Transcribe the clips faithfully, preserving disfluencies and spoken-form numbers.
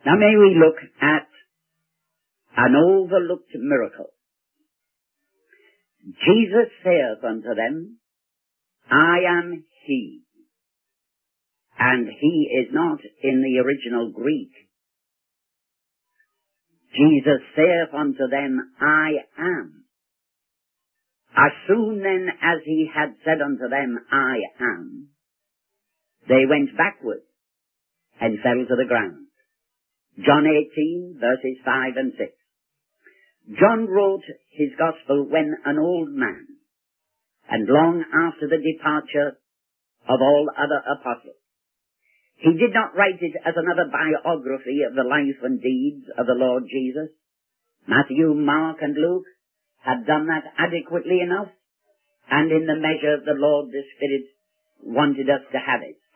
Now may we look at an overlooked miracle. Jesus saith unto them, I am he. And he is not in the original Greek. Jesus saith unto them, I am. As soon then as he had said unto them, I am, they went backward and fell to the ground. John eighteen, verses five and six. John wrote his gospel when an old man, and long after the departure of all other apostles. He did not write it as another biography of the life and deeds of the Lord Jesus. Matthew, Mark, and Luke had done that adequately enough, and in the measure the Lord the Spirit wanted us to have it.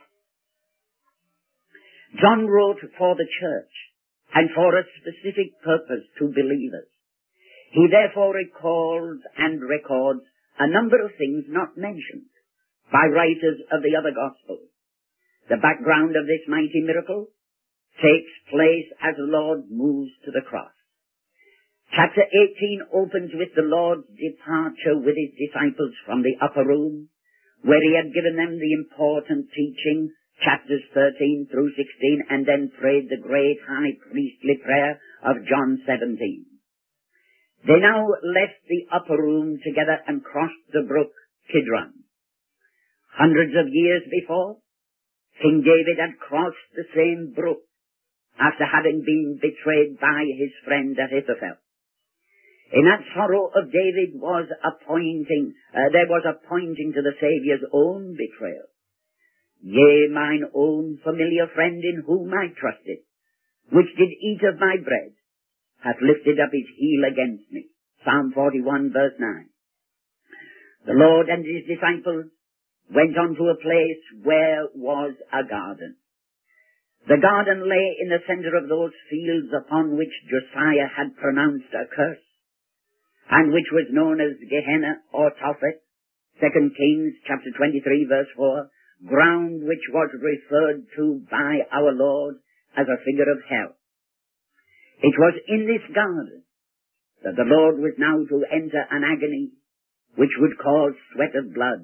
John wrote for the church, and for a specific purpose to believers. He therefore recalls and records a number of things not mentioned by writers of the other Gospels. The background of this mighty miracle takes place as the Lord moves to the cross. Chapter eighteen opens with the Lord's departure with his disciples from the upper room, where he had given them the important teaching, chapters thirteen through sixteen, and then prayed the great high priestly prayer of John seventeen. They now left the upper room together and crossed the brook Kidron. Hundreds of years before, King David had crossed the same brook after having been betrayed by his friend Ahithophel. In that sorrow of David was a pointing, uh, there was a pointing to the Saviour's own betrayal. Yea, mine own familiar friend in whom I trusted, which did eat of my bread, hath lifted up his heel against me. Psalm forty-one, verse nine. The Lord and his disciples went on to a place where was a garden. The garden lay in the center of those fields upon which Josiah had pronounced a curse, and which was known as Gehenna or Tophet, Second Kings chapter twenty-three verse four, ground which was referred to by our Lord as a figure of hell. It was in this garden that the Lord was now to enter an agony which would cause sweat of blood.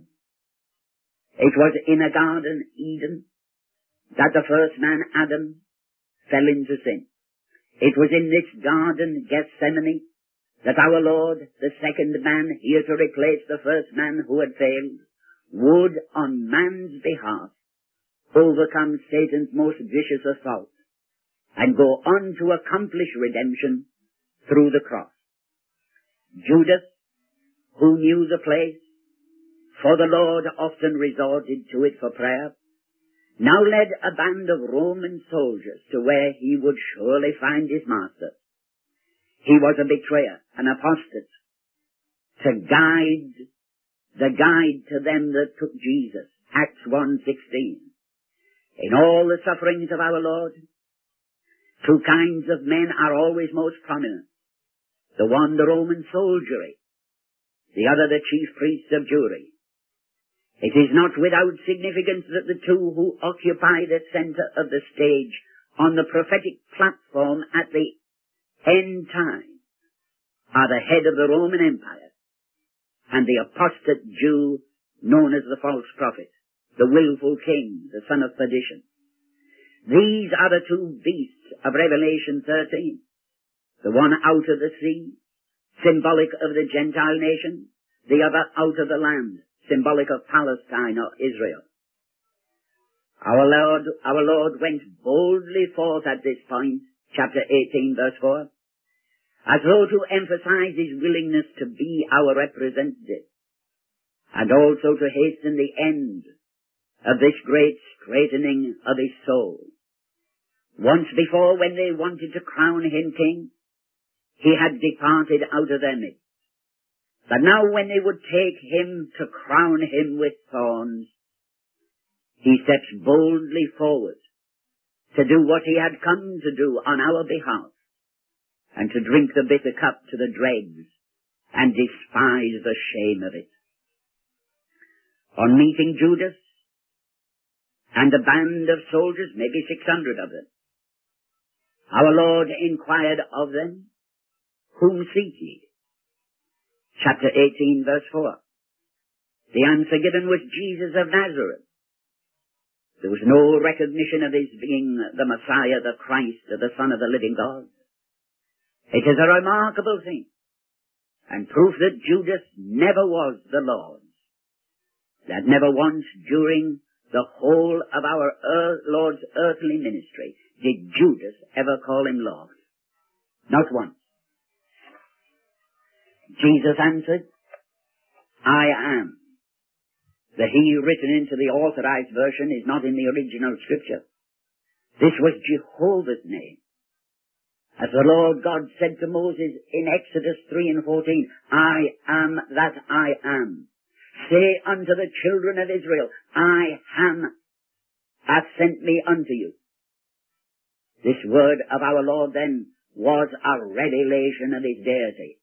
It was in a garden, Eden, that the first man, Adam, fell into sin. It was in this garden, Gethsemane, that our Lord, the second man, here to replace the first man who had failed, would, on man's behalf, overcome Satan's most vicious assault and go on to accomplish redemption through the cross. Judas, who knew the place, for the Lord often resorted to it for prayer, now led a band of Roman soldiers to where he would surely find his master. He was a betrayer, an apostate, to guide, the guide to them that took Jesus. Acts one sixteen. In all the sufferings of our Lord, two kinds of men are always most prominent. The one, the Roman soldiery, the other, the chief priests of Jewry. It is not without significance that the two who occupy the center of the stage on the prophetic platform at the end time are the head of the Roman Empire and the apostate Jew known as the false prophet, the willful king, the son of perdition. These are the two beasts of Revelation thirteen, the one out of the sea, symbolic of the Gentile nation, the other out of the land, symbolic of Palestine or Israel. Our Lord, our Lord went boldly forth at this point, chapter eighteen, verse four, as though to emphasize his willingness to be our representative, and also to hasten the end of this great straightening of his soul. Once before, when they wanted to crown him king, he had departed out of their midst. But now when they would take him to crown him with thorns, he steps boldly forward to do what he had come to do on our behalf, and to drink the bitter cup to the dregs and despise the shame of it. On meeting Judas and a band of soldiers, maybe six hundred of them, Our Lord inquired of them, whom seek ye? Chapter eighteen, verse four. The answer given was Jesus of Nazareth. There was no recognition of his being the Messiah, the Christ, the Son of the living God. It is a remarkable thing, and proof that Judas never was the Lord. That never once during the whole of our earth, Lord's earthly ministry did Judas ever call him Lord. Not once. Jesus answered, I am. The he written into the authorized version is not in the original scripture. This was Jehovah's name. As the Lord God said to Moses in Exodus three and fourteen, I am that I am. Say unto the children of Israel, I am, hath sent me unto you. This word of our Lord then was a revelation of his deity.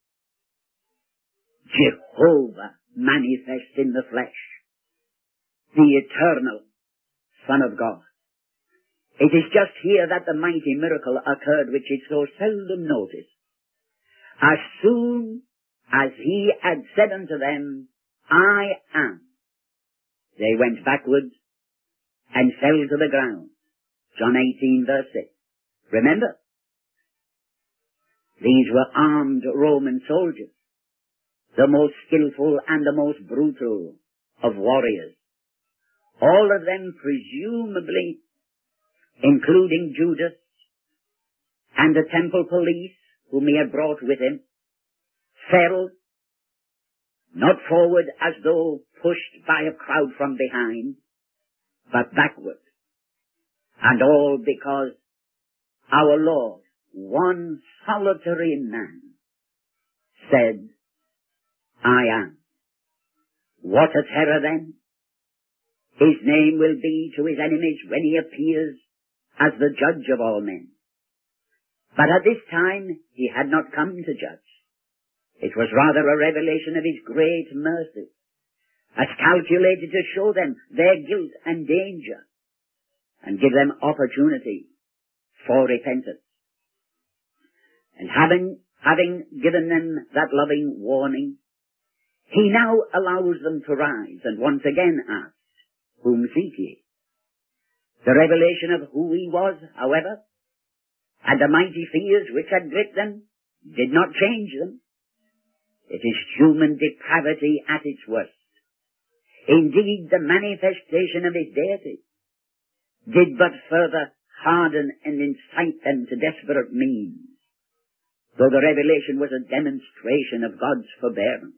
Jehovah manifest in the flesh, the eternal Son of God. It is just here that the mighty miracle occurred which is so seldom noticed. As soon as he had said unto them, I am, they went backwards and fell to the ground. John eighteen verse six. Remember, these were armed Roman soldiers, the most skillful and the most brutal of warriors. All of them presumably, including Judas and the temple police whom he had brought with him, fell, not forward as though pushed by a crowd from behind, but backward. And all because our Lord, one solitary man, said, I am. What a terror then! His name will be to his enemies when he appears as the judge of all men. But at this time he had not come to judge. It was rather a revelation of his great mercy, as calculated to show them their guilt and danger, and give them opportunity for repentance. And having, having given them that loving warning, he now allows them to rise and once again asks, whom seek ye? The revelation of who he was, however, and the mighty fears which had gripped them, did not change them. It is human depravity at its worst. Indeed, the manifestation of his deity did but further harden and incite them to desperate means, though the revelation was a demonstration of God's forbearance.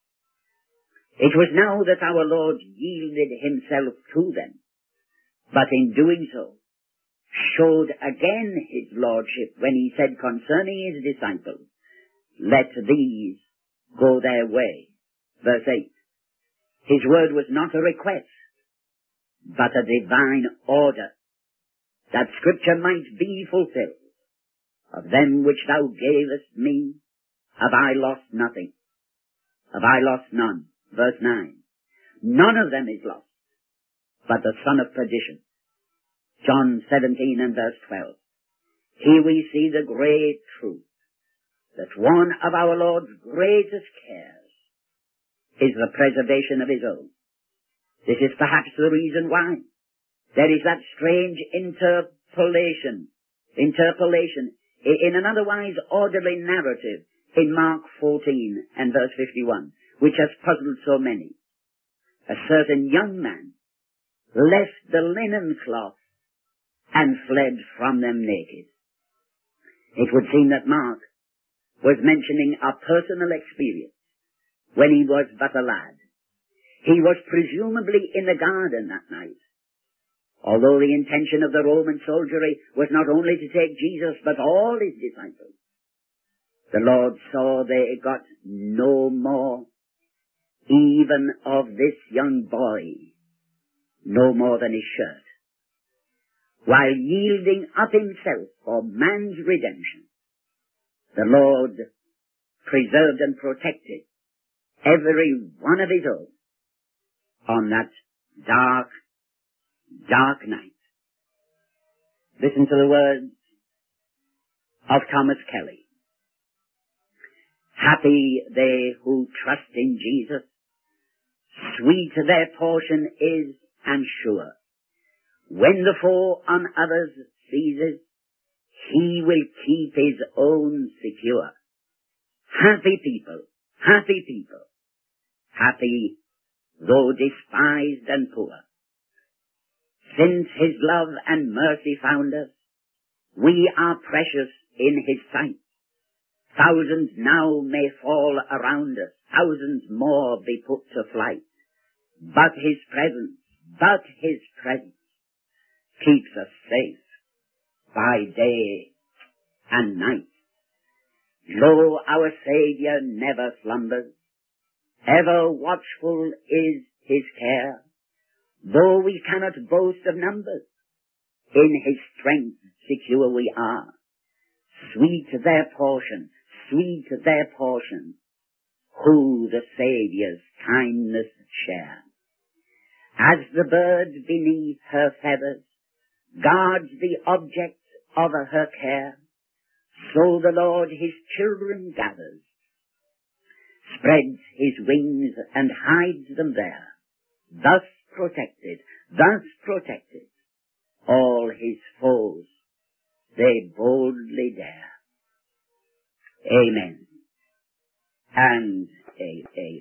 It was now that our Lord yielded himself to them, but in doing so, showed again his lordship when he said concerning his disciples, let these go their way. Verse eight. His word was not a request, but a divine order, that scripture might be fulfilled. Of them which thou gavest me, have I lost nothing. Have I lost none. Verse nine. None of them is lost, but the son of perdition. John seventeen and verse twelve. Here we see the great truth, that one of our Lord's greatest cares is the preservation of his own. This is perhaps the reason why there is that strange interpolation, interpolation in an otherwise orderly narrative in Mark fourteen and verse fifty-one, which has puzzled so many. A certain young man left the linen cloth and fled from them naked. It would seem that Mark was mentioning a personal experience when he was but a lad. He was presumably in the garden that night, although the intention of the Roman soldiery was not only to take Jesus but all his disciples. The Lord saw they got no more, even of this young boy, no more than his shirt. While yielding up himself for man's redemption, the Lord preserved and protected every one of his own on that dark, dark night. Listen to the words of Thomas Kelly. Happy they who trust in Jesus, sweet their portion is and sure. When the foe on others seizes, he will keep his own secure. Happy people, happy people, happy though despised and poor. Since his love and mercy found us, we are precious in his sight. Thousands now may fall around us, thousands more be put to flight. But his presence, but his presence keeps us safe by day and night. Lo, our Saviour never slumbers, ever watchful is his care. Though we cannot boast of numbers, in his strength secure we are. Sweet their portion, sweet their portion, who the Saviour's kindness share. As the bird beneath her feathers guards the objects of her care, so the Lord his children gathers, spreads his wings and hides them there, thus protected, thus protected, all his foes they boldly dare. Amen. And a, a